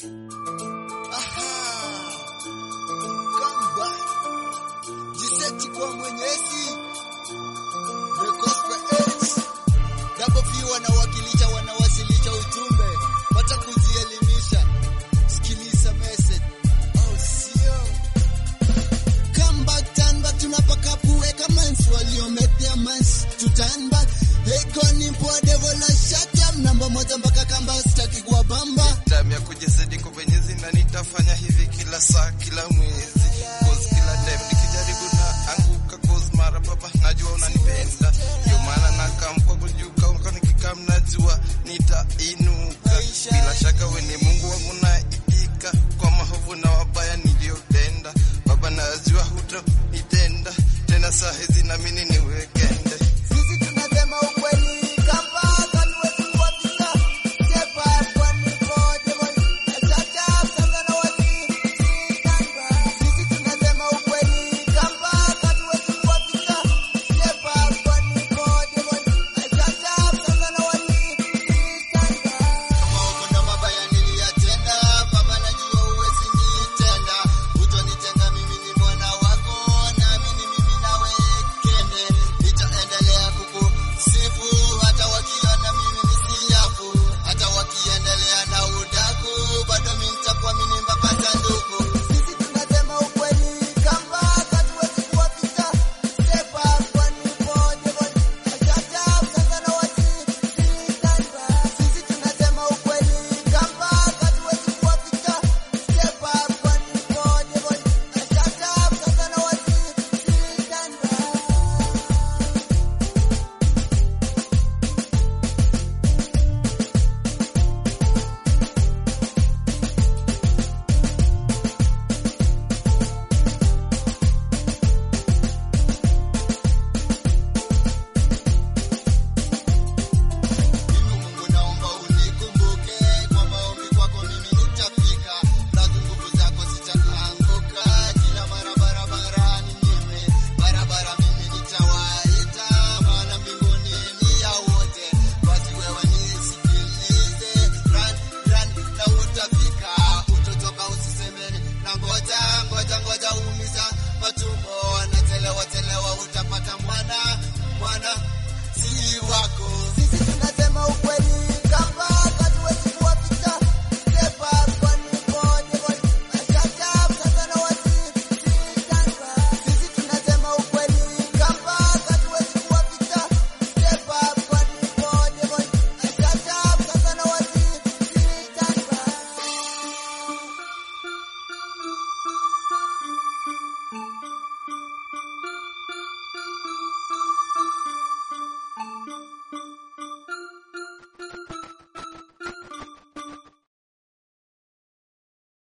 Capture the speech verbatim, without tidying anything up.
Aha. Kamba. Jiseti kwa Mwenyezi. The Gospel Age. Double P wanawakilisha, wanawasilisha ujumbe. Pata kuzielimisha. Sikiliza message. Oh, sio. Come back, turn back, tunapaka kuweka mans. Walio make their mans to turn back. Hey, koni mpoa devil na shut up. Namba moja mpaka kamba sitaki kwa bamba. Time ya kujisedi kwa Mwenyezi na nitafanya hivi kila saa, kila mwezi. Cause kila time nikijaribu na anguka, cause mara baba najua unanipenda. Ndio maana nakam kwa kujuka, uko nikikam najua nitainuka. Bila shaka wewe ni Mungu wangu naitika kwa maovu na wabaya niliyotenda. Baba najua hutanitenda tena, saa hizi na mimi ni weekend. Sisi tunasema ukweli. Kamba katuwezi kuwaficha. Sepa kwa nipo devil. Achacha sasa na wasi. Sisi tunasema ukweli. Kamba katuwezi kuwaficha. Sepa kwa nipo devil. Achacha sasa na wasi. Kama uko na mabaya niliyatenda, baba najua huwezi nitenda. Utonitenga, mimi ni mwana wako, naamini mimi nawe kende. Nitaendelea kukusifu hata wakiona mimi ni siafu. Hata wakiendelea na udaku, bado mimi nitakuamini mpaka sanduku. Sisi tunasema ukweli. Kamba hatuwezi kuwaficha. Step up kwa nipo devil. Achacha sasa na wasi. Sisi tunasema ukweli. Kamba hatuwezi kuwaficha. Step up kwa nipo devil. Achacha sasa na wasi. Mungu naomba unikumbuke, kwa maombi kwako mimi nitafika. Lazima nguvu zako zitaanguka, kila mara barabarani mimi. Barabara mimi nitawaita, maana mbinguni ni ya wote. Basi wewe nisikilize, run, run na utafika. Utotoka usisemeni, na ngoja, ngoja, ngoja umiza matumbo.